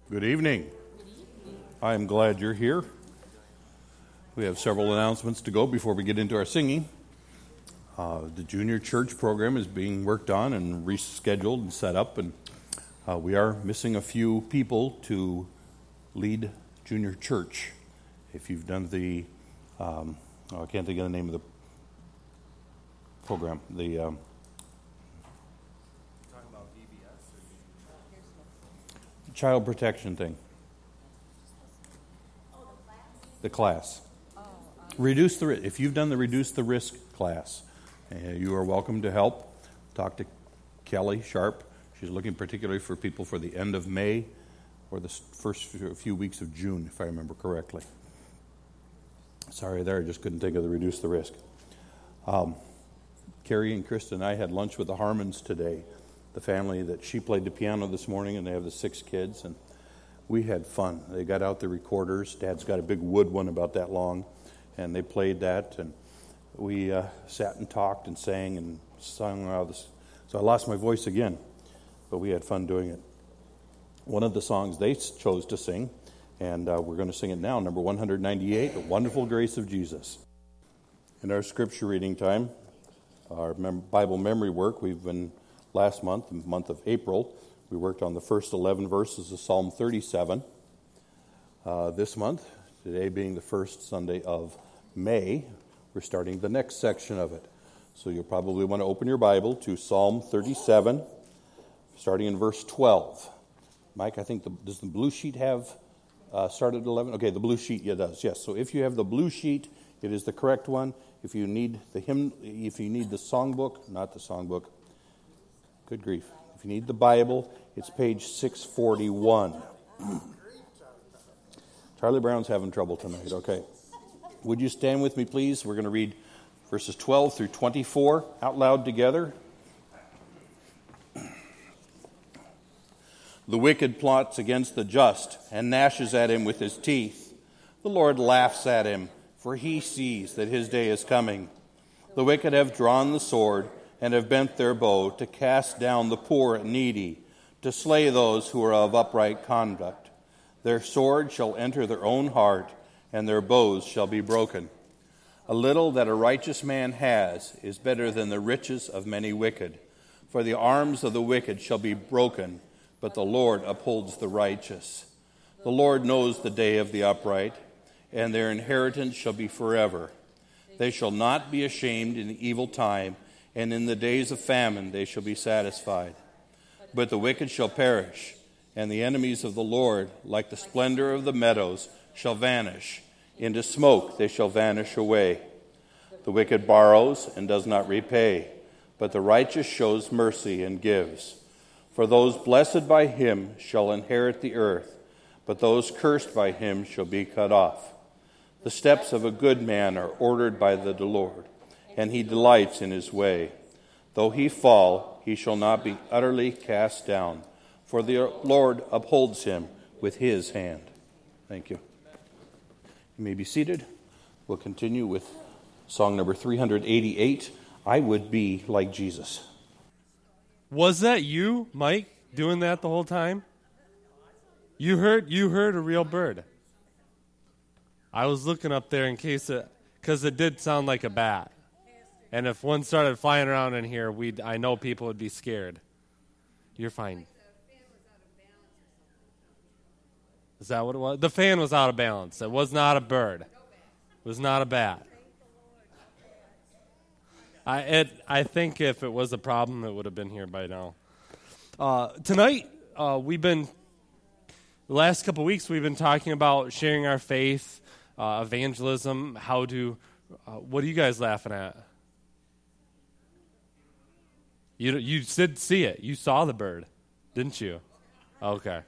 Good evening. I am glad you're here. We have several announcements to go before we get into our singing. The junior church program is being worked on and rescheduled and set up, and we are missing a few people to lead junior church. If you've done the, I can't think of the name of the program, the child protection thing. The class. Reduce the risk. If you've done the reduce the risk class, you are welcome to help. Talk to Kelly Sharp. She's looking particularly for people for the end of May or the first few weeks of June, if I remember correctly. Sorry there, I just couldn't think of the reduce the risk. Carrie and Krista and I had lunch with the Harmons today. The family that she played the piano this morning, and they have the 6 kids, and we had fun. They got out the recorders. Dad's got a big wood one about that long, and they played that, and we sat and talked and sang and sung out this. So I lost my voice again, but we had fun doing it. One of the songs they chose to sing, and we're going to sing it now, number 198, The Wonderful Grace of Jesus. In our scripture reading time, our Bible memory work, we've been last month, the month of April, we worked on the first 11 verses of Psalm 37. This month, today being the first Sunday of May, we're starting the next section of it. So you'll probably want to open your Bible to Psalm 37, starting in verse 12. Mike, I think, does the blue sheet have started at 11? Okay, the blue sheet, yeah, does, yes. So if you have the blue sheet, it is the correct one. If you need the hymn, if you need the songbook, not the songbook, good grief. If you need the Bible, it's page 641. Charlie Brown's having trouble tonight, okay. Would you stand with me, please? We're going to read verses 12 through 24 out loud together. The wicked plots against the just and gnashes at him with his teeth. The Lord laughs at him, for he sees that his day is coming. The wicked have drawn the sword and have bent their bow to cast down the poor and needy, to slay those who are of upright conduct. Their sword shall enter their own heart, and their bows shall be broken. A little that a righteous man has is better than the riches of many wicked. For the arms of the wicked shall be broken, but the Lord upholds the righteous. The Lord knows the day of the upright, and their inheritance shall be forever. They shall not be ashamed in the evil time, and in the days of famine they shall be satisfied. But the wicked shall perish, and the enemies of the Lord, like the splendor of the meadows, shall vanish. Into smoke they shall vanish away. The wicked borrows and does not repay, but the righteous shows mercy and gives. For those blessed by him shall inherit the earth, but those cursed by him shall be cut off. The steps of a good man are ordered by the Lord, and he delights in his way. Though he fall, he shall not be utterly cast down, for the Lord upholds him with his hand. Thank you. You may be seated. We'll continue with song number 388, I Would Be Like Jesus. Was that you, Mike, doing that the whole time? You heard a real bird. I was looking up there in case because it did sound like a bat. And if one started flying around in here, I know people would be scared. You're fine. Is that what it was? The fan was out of balance. It was not a bird. It was not a bat. I think if it was a problem, it would have been here by now. Tonight, the last couple of weeks, we've been talking about sharing our faith, evangelism, what are you guys laughing at? You did see it. You saw the bird, didn't you? Okay.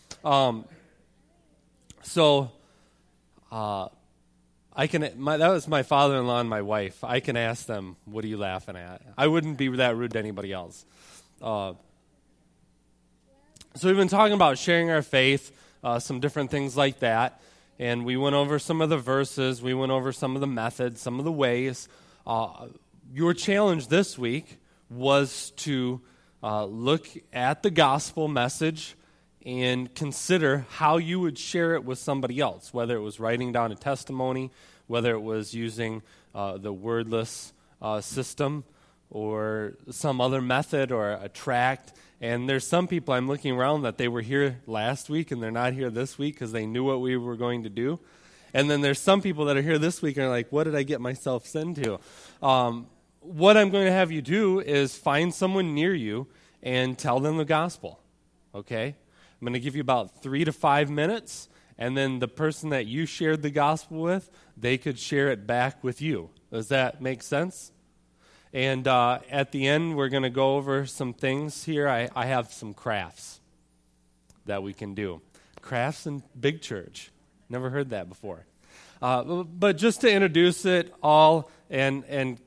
That was my father-in-law and my wife. I can ask them, what are you laughing at? I wouldn't be that rude to anybody else. So we've been talking about sharing our faith, some different things like that. And we went over some of the verses. We went over some of the methods, some of the ways. Your challenge this week was to look at the gospel message and consider how you would share it with somebody else, whether it was writing down a testimony, whether it was using the wordless system or some other method or a tract. And there's some people I'm looking around that they were here last week and they're not here this week because they knew what we were going to do. And then there's some people that are here this week and are like, what did I get myself into? What I'm going to have you do is find someone near you and tell them the gospel, okay? I'm going to give you about 3 to 5 minutes, and then the person that you shared the gospel with, they could share it back with you. Does that make sense? And at the end, we're going to go over some things here. I have some crafts that we can do. Crafts in big church. Never heard that before. But just to introduce it all and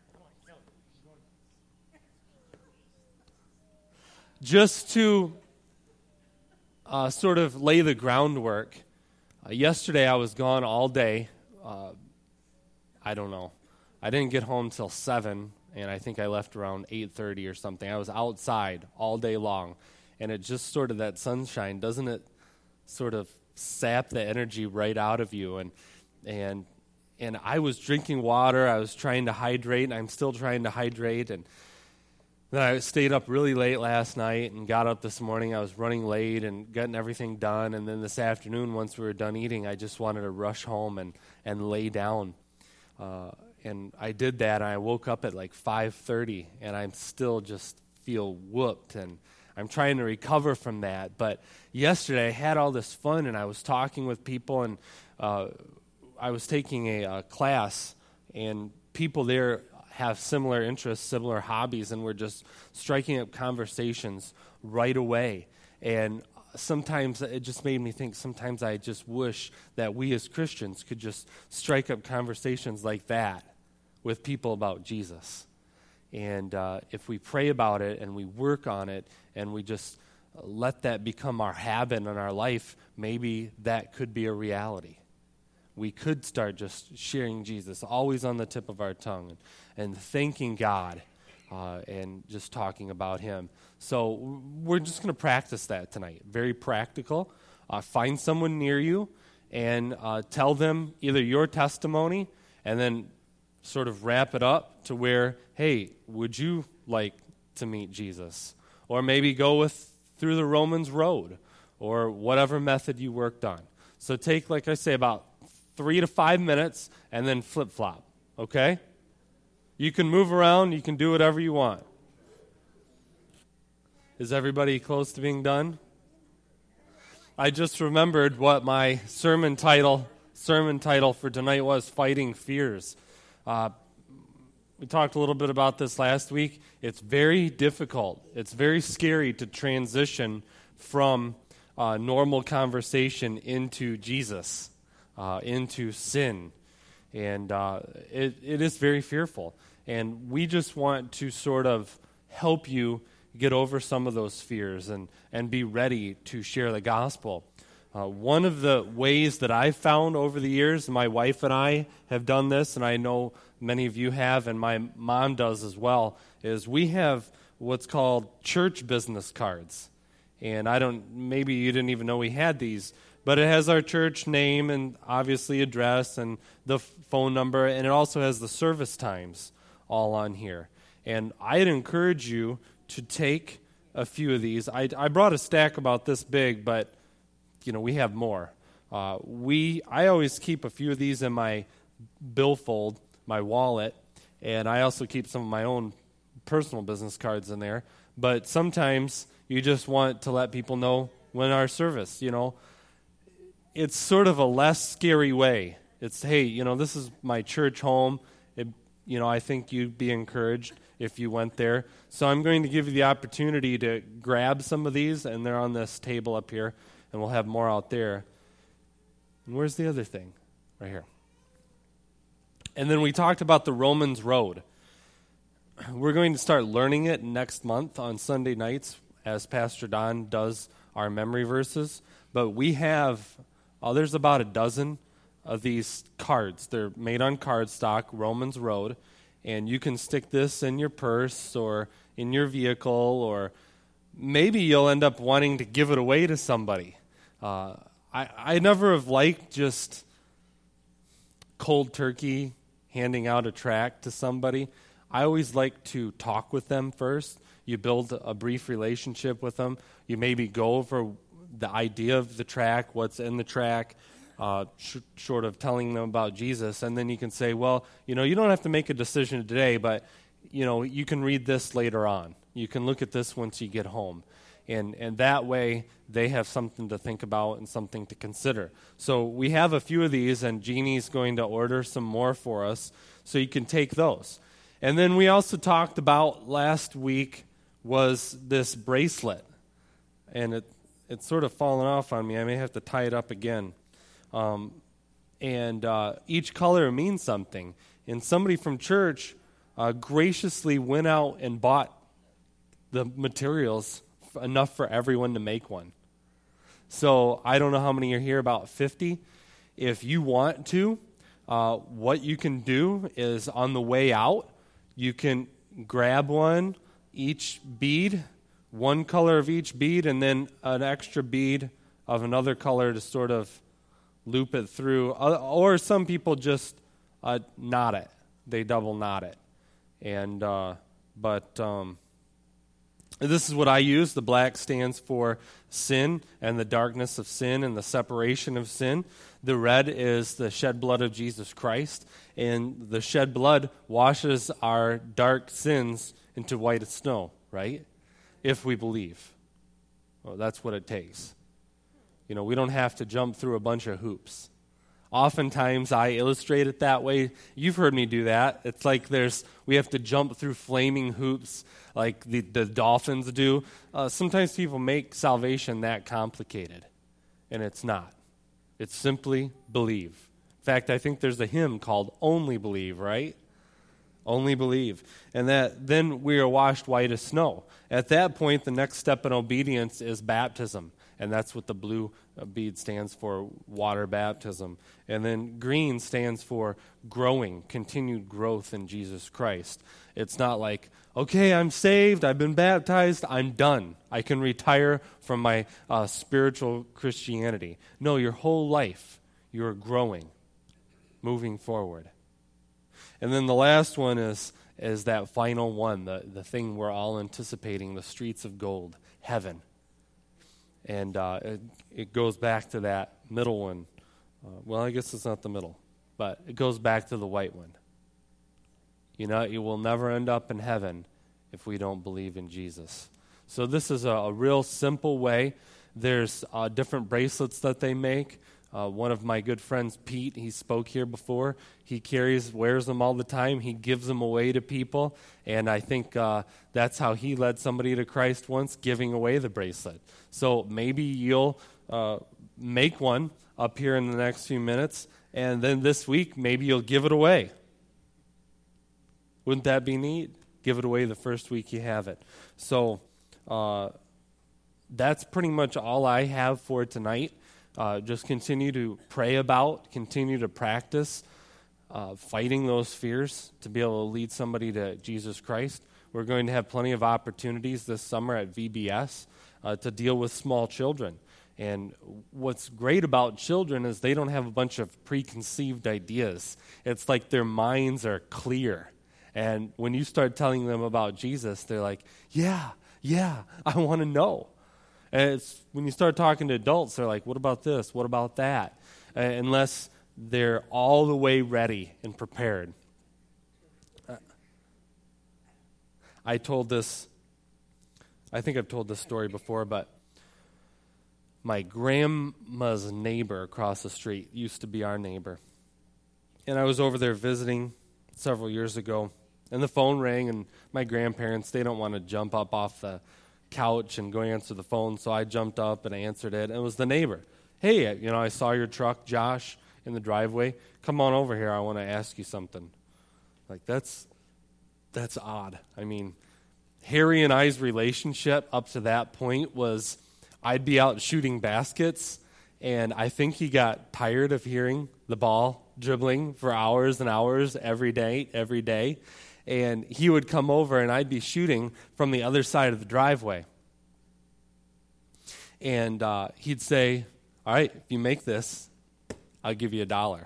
just to sort of lay the groundwork, yesterday I was gone all day. I don't know. I didn't get home till 7, and I think I left around 8:30 or something. I was outside all day long, and it just sort of, that sunshine, doesn't it sort of sap the energy right out of you? And I was drinking water. I was trying to hydrate, and I'm still trying to hydrate, and then I stayed up really late last night and got up this morning. I was running late and getting everything done. And then this afternoon, once we were done eating, I just wanted to rush home and lay down. And I did that. And I woke up at like 5:30, and I'm still just feel whooped. And I'm trying to recover from that. But yesterday, I had all this fun, and I was talking with people, and I was taking a class, and people there have similar interests, similar hobbies, and we're just striking up conversations right away. And sometimes it just made me think, sometimes I just wish that we as Christians could just strike up conversations like that with people about Jesus. And if we pray about it and we work on it and we just let that become our habit in our life, maybe that could be a reality. We could start just sharing Jesus, always on the tip of our tongue, and thanking God and just talking about Him. So we're just going to practice that tonight. Very practical. Find someone near you and tell them either your testimony and then sort of wrap it up to where, hey, would you like to meet Jesus? Or maybe go through the Romans road or whatever method you worked on. So take, like I say, about 3 to 5 minutes, and then flip-flop, okay? You can move around. You can do whatever you want. Is everybody close to being done? I just remembered what my sermon title for tonight was, Fighting Fears. We talked a little bit about this last week. It's very difficult. It's very scary to transition from normal conversation into Jesus. Into sin, and it is very fearful. And we just want to sort of help you get over some of those fears and be ready to share the gospel. One of the ways that I've found over the years, my wife and I have done this, and I know many of you have, and my mom does as well, is we have what's called church business cards. And maybe you didn't even know we had these, but it has our church name and obviously address and the phone number, and it also has the service times all on here. And I'd encourage you to take a few of these. I brought a stack about this big, but we have more. I always keep a few of these in my billfold, my wallet, and I also keep some of my own personal business cards in there. But sometimes you just want to let people know when our service, it's sort of a less scary way. It's, hey, this is my church home. I think you'd be encouraged if you went there. So I'm going to give you the opportunity to grab some of these, and they're on this table up here, and we'll have more out there. And where's the other thing? Right here. And then we talked about the Romans road. We're going to start learning it next month on Sunday nights as Pastor Don does our memory verses. But we have, there's about a dozen of these cards. They're made on cardstock, Romans road. And you can stick this in your purse or in your vehicle or maybe you'll end up wanting to give it away to somebody. I never have liked just cold turkey handing out a tract to somebody. I always like to talk with them first. You build a brief relationship with them. You maybe go over the idea of the tract, what's in the tract, short of telling them about Jesus. And then you can say, well, you don't have to make a decision today, but, you can read this later on. You can look at this once you get home. And that way, they have something to think about and something to consider. So we have a few of these, and Jeannie's going to order some more for us, so you can take those. And then we also talked about last week was this bracelet. And it's sort of fallen off on me. I may have to tie it up again. Each color means something. And somebody from church graciously went out and bought the materials enough for everyone to make one. So I don't know how many are here, about 50. If you want to, what you can do is on the way out, you can grab one, each bead, one color of each bead, and then an extra bead of another color to sort of loop it through. Or some people just knot it. They double knot it. This is what I use. The black stands for sin and the darkness of sin and the separation of sin. The red is the shed blood of Jesus Christ. And the shed blood washes our dark sins into white as snow, right? If we believe. Well, that's what it takes. We don't have to jump through a bunch of hoops. Oftentimes, I illustrate it that way. You've heard me do that. It's like we have to jump through flaming hoops like the dolphins do. Sometimes people make salvation that complicated, and it's not. It's simply believe. In fact, I think there's a hymn called Only Believe, right? Only believe. And then we are washed white as snow. At that point, the next step in obedience is baptism. And that's what the blue bead stands for, water baptism. And then green stands for growing, continued growth in Jesus Christ. It's not like, okay, I'm saved, I've been baptized, I'm done. I can retire from my spiritual Christianity. No, your whole life, you're growing, moving forward. And then the last one is that final one, the thing we're all anticipating, the streets of gold, heaven. And it goes back to that middle one. Well, I guess it's not the middle, but it goes back to the white one. You will never end up in heaven if we don't believe in Jesus. So this is a real simple way. There's different bracelets that they make. One of my good friends, Pete, he spoke here before. He wears them all the time. He gives them away to people. And I think that's how he led somebody to Christ once, giving away the bracelet. So maybe you'll make one up here in the next few minutes. And then this week, maybe you'll give it away. Wouldn't that be neat? Give it away the first week you have it. So that's pretty much all I have for tonight. Just continue to pray about, continue to practice fighting those fears to be able to lead somebody to Jesus Christ. We're going to have plenty of opportunities this summer at VBS to deal with small children. And what's great about children is they don't have a bunch of preconceived ideas. It's like their minds are clear. And when you start telling them about Jesus, they're like, yeah, I want to know. And it's when you start talking to adults, they're like, what about this? What about that? Unless they're all the way ready and prepared. I think I've told this story before, but my grandma's neighbor across the street used to be our neighbor. And I was over there visiting several years ago, and the phone rang, and my grandparents, they don't want to jump up off the couch and go answer the phone, so I jumped up and I answered it, and it was the neighbor. Hey, I saw your truck, Josh, in the driveway. Come on over here, I want to ask you something. Like, that's odd. I mean, Harry and I's relationship up to that point was I'd be out shooting baskets, and I think he got tired of hearing the ball dribbling for hours and hours every day. And he would come over, and I'd be shooting from the other side of the driveway. And he'd say, all right, if you make this, I'll give you $1.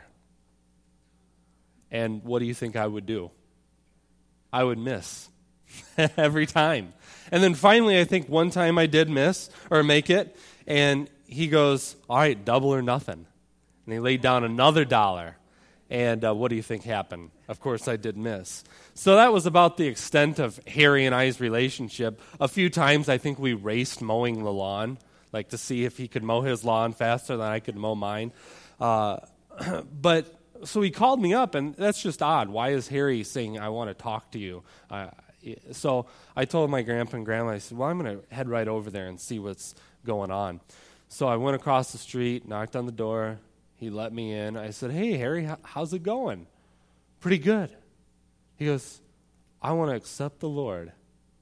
And what do you think I would do? I would miss every time. And then finally, I think one time I did miss or make it, and he goes, all right, double or nothing. And he laid down another $1. And what do you think happened? Of course, I did miss. So that was about the extent of Harry and I's relationship. A few times, I think we raced mowing the lawn, like to see if he could mow his lawn faster than I could mow mine. But so he called me up, and that's just odd. Why is Harry saying, I want to talk to you? So I told my grandpa and grandma, I said, well, I'm going to head right over there and see what's going on. So I went across the street, knocked on the door. He let me in. I said, hey, Harry, how's it going? Pretty good. He goes, I want to accept the Lord.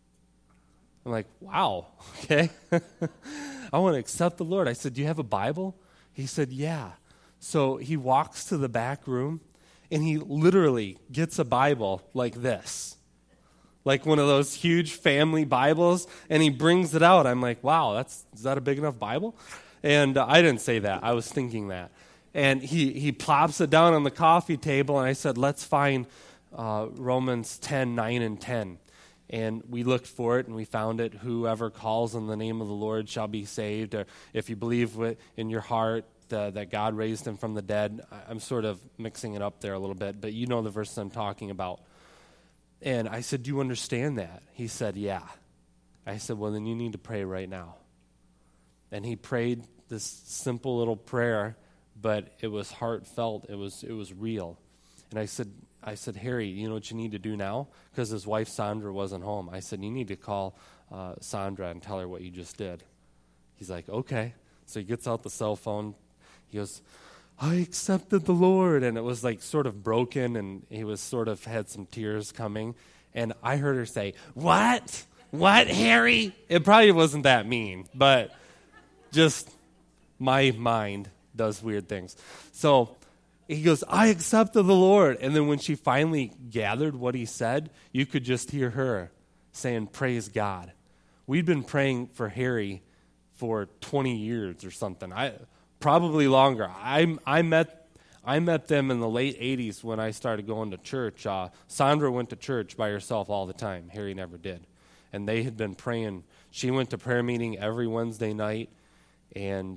I'm like, wow, okay. I want to accept the Lord. I said, do you have a Bible? He said, yeah. So he walks to the back room, and he literally gets a Bible like this, like one of those huge family Bibles, and he brings it out. I'm like, wow, is that a big enough Bible? And I didn't say that. I was thinking that. And he plops it down on the coffee table, and I said, let's find Romans 10, 9, and 10. And we looked for it, and we found it. Whoever calls on the name of the Lord shall be saved. Or if you believe in your heart that God raised him from the dead. I'm sort of mixing it up there a little bit, but you know the verse I'm talking about. And I said, do you understand that? He said, yeah. I said, well, then you need to pray right now. And he prayed this simple little prayer, but it was heartfelt. It was real. And I said, Harry, you know what you need to do now? Because his wife, Sandra, wasn't home. I said, you need to call Sandra and tell her what you just did. He's like, okay. So he gets out the cell phone. He goes, I accepted the Lord. And it was like sort of broken, and he was sort of had some tears coming. And I heard her say, what? What, Harry? It probably wasn't that mean, but just my mind does weird things. So he goes, I accepted the Lord. And then when she finally gathered what he said, you could just hear her saying, praise God. We'd been praying for Harry for 20 years or something. Probably longer. I met them in the late 80s when I started going to church. Sandra went to church by herself all the time. Harry never did. And they had been praying. She went to prayer meeting every Wednesday night. And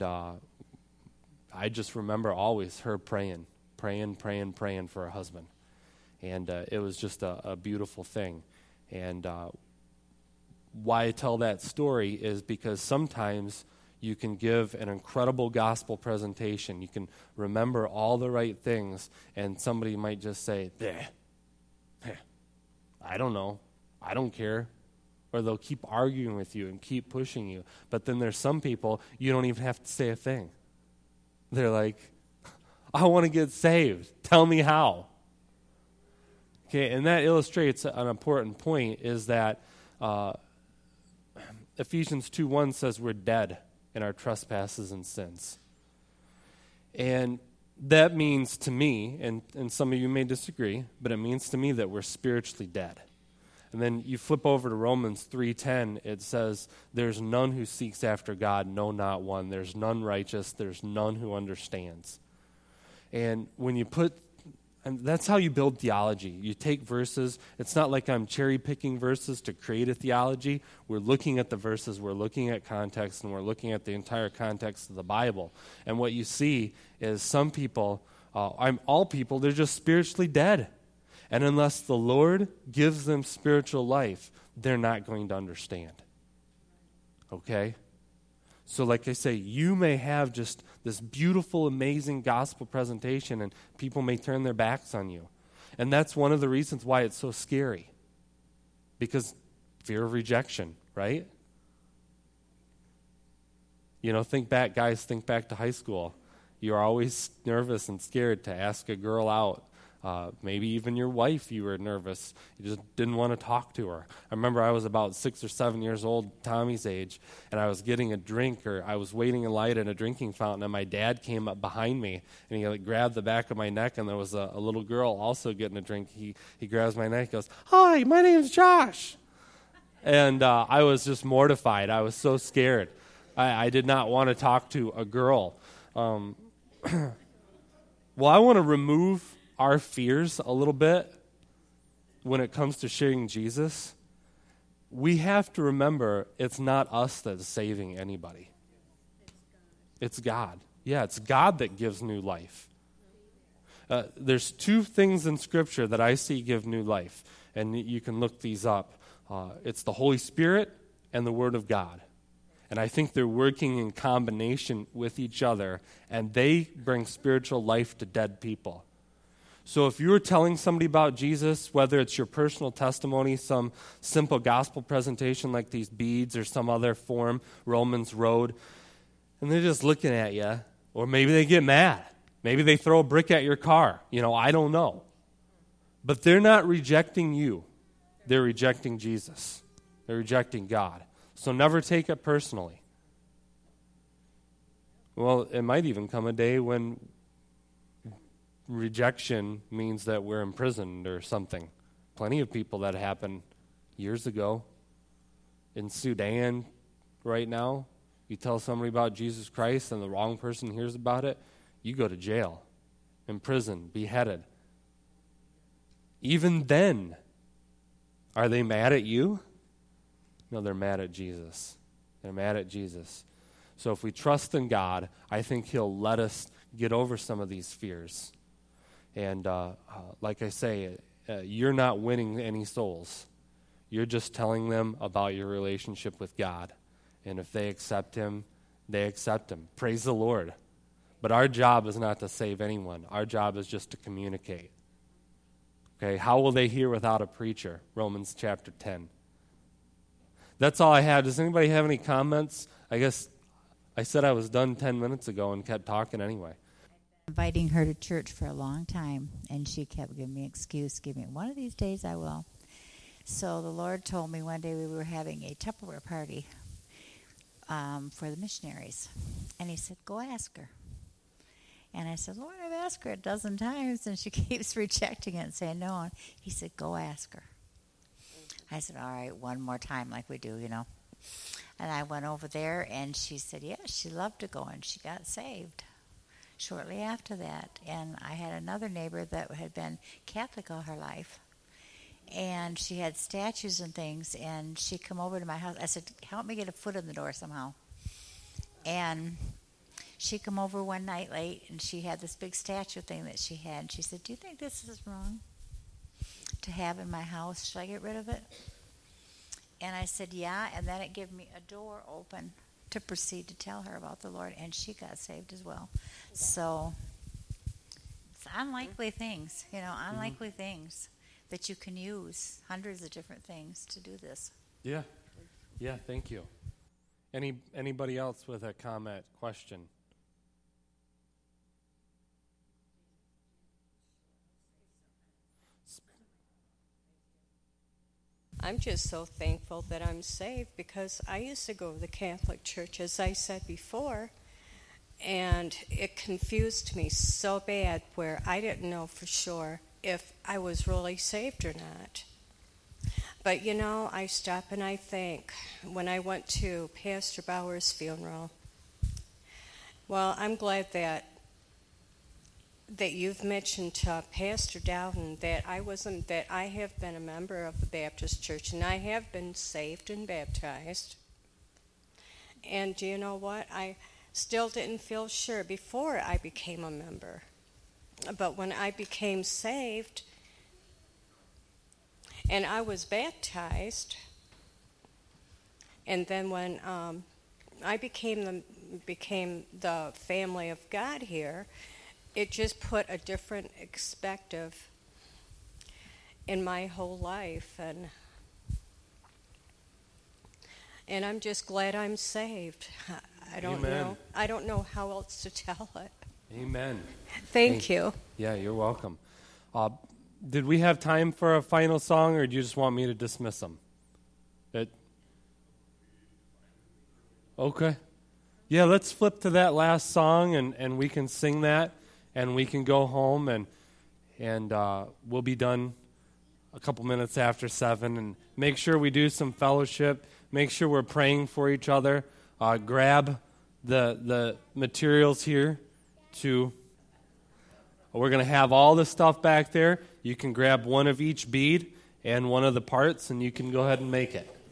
I just remember always her praying for her husband. And it was just a beautiful thing. And why I tell that story is because sometimes you can give an incredible gospel presentation. You can remember all the right things, and somebody might just say, I don't know. I don't care. Or they'll keep arguing with you and keep pushing you. But then there's some people, you don't even have to say a thing. They're like, I want to get saved. Tell me how. Okay, and that illustrates an important point, is that Ephesians 2:1 says we're dead in our trespasses and sins. And that means to me, and some of you may disagree, but it means to me that we're spiritually dead. And then you flip over to Romans 3:10, it says, there's none who seeks after God, no, not one. There's none righteous, there's none who understands. And when you and that's how you build theology. You take verses. It's not like I'm cherry-picking verses to create a theology. We're looking at the verses, we're looking at context, and we're looking at the entire context of the Bible. And what you see is some people, all people, they're just spiritually dead. And unless the Lord gives them spiritual life, they're not going to understand. Okay? So like I say, you may have just this beautiful, amazing gospel presentation, and people may turn their backs on you. And that's one of the reasons why it's so scary. Because fear of rejection, right? You know, think back to high school. You're always nervous and scared to ask a girl out. Maybe even your wife, you were nervous. You just didn't want to talk to her. I remember I was about 6 or 7 years old, Tommy's age, and I was getting a drink, or I was waiting in line at a drinking fountain, and my dad came up behind me, and he grabbed the back of my neck, and there was a little girl also getting a drink. He grabs my neck, goes, "Hi, my name's Josh." And I was just mortified. I was so scared. I did not want to talk to a girl. Well, I want to remove our fears a little bit when it comes to sharing Jesus. We have to remember it's not us that's saving anybody. It's God. Yeah, it's God that gives new life. There's two things in Scripture that I see give new life, and you can look these up. It's the Holy Spirit and the Word of God. And I think they're working in combination with each other, and they bring spiritual life to dead people. So if you're telling somebody about Jesus, whether it's your personal testimony, some simple gospel presentation like these beads or some other form, Romans Road, and they're just looking at you, or maybe they get mad. Maybe they throw a brick at your car. I don't know. But they're not rejecting you. They're rejecting Jesus. They're rejecting God. So never take it personally. Well, it might even come a day when rejection means that we're imprisoned or something. Plenty of people that happened years ago. In Sudan right now, you tell somebody about Jesus Christ and the wrong person hears about it, you go to jail, imprisoned, beheaded. Even then, are they mad at you? No, they're mad at Jesus. They're mad at Jesus. So if we trust in God, I think He'll let us get over some of these fears. And like I say, you're not winning any souls. You're just telling them about your relationship with God. And if they accept Him, they accept Him. Praise the Lord. But our job is not to save anyone. Our job is just to communicate. Okay, how will they hear without a preacher? Romans chapter 10. That's all I had. Does anybody have any comments? I guess I said I was done 10 minutes ago and kept talking anyway. Inviting her to church for a long time, and she kept giving me an excuse, one of these days I will. So the Lord told me one day we were having a Tupperware party for the missionaries. And He said, go ask her. And I said, Lord, I've asked her a dozen times, and she keeps rejecting it and saying no. And He said, go ask her. I said, all right, one more time like we do, And I went over there, and she said, yes, she loved to go, and she got saved shortly after that. And I had another neighbor that had been Catholic all her life, and she had statues and things, and she come over to my house. I said, help me get a foot in the door somehow. And she come over one night late, and she had this big statue thing that she had, and she said, do you think this is wrong to have in my house? Should I get rid of it? And I said, yeah, and then it gave me a door open to proceed to tell her about the Lord, and she got saved as well. So it's unlikely things, unlikely things that you can use, hundreds of different things to do this. Yeah, thank you. Anybody else with a comment, question? I'm just so thankful that I'm saved, because I used to go to the Catholic Church, as I said before, and it confused me so bad where I didn't know for sure if I was really saved or not. But, I stop and I think, when I went to Pastor Bauer's funeral, well, I'm glad that you've mentioned to Pastor Dowden that I have been a member of the Baptist Church, and I have been saved and baptized. And do you know what? I still didn't feel sure before I became a member. But when I became saved and I was baptized, and then when I became the family of God here, it just put a different perspective in my whole life, and I'm just glad I'm saved. I don't know how else to tell it. Amen. Thank you. Yeah, you're welcome. Did we have time for a final song, or do you just want me to dismiss them? Okay. Yeah, let's flip to that last song, and we can sing that. And we can go home, and we'll be done a couple minutes after 7. And make sure we do some fellowship. Make sure we're praying for each other. grab the materials here we're going to have all the stuff back there. You can grab one of each bead and one of the parts, and you can go ahead and make it.